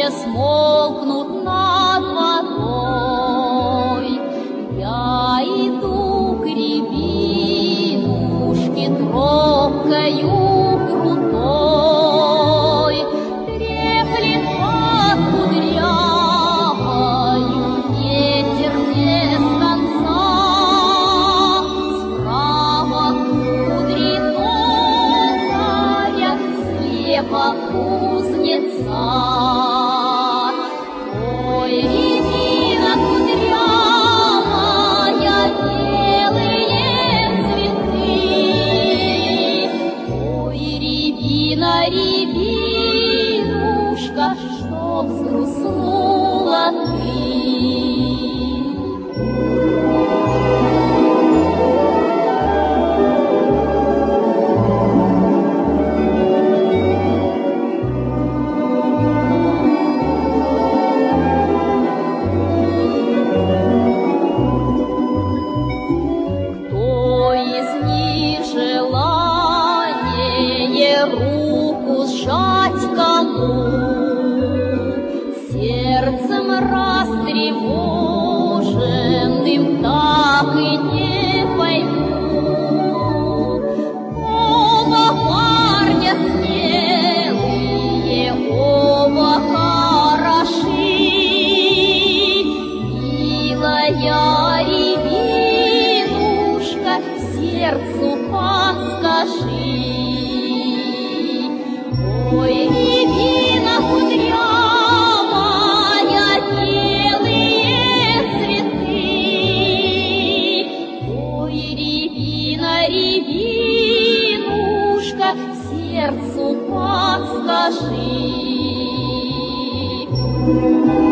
не смолкнут над водой. Я иду к рябинушке тропкою крутой, треплет под кудрявою ветер без конца. Справа кудри тонкая, слева кузнеца. Ой, рябина кудрявая, белые цветы. Ой, рябина, рябинушка, что взгрустнула ты. Руку сжать кому, сердцем растревоженным так и не пойму. Оба парня смелые, оба хороши, милая рябинушка, сердцу подскажи. Ой, рябина кудрявая, белые цветы. Ой, рябина, рябинушка, сердцу подскажи.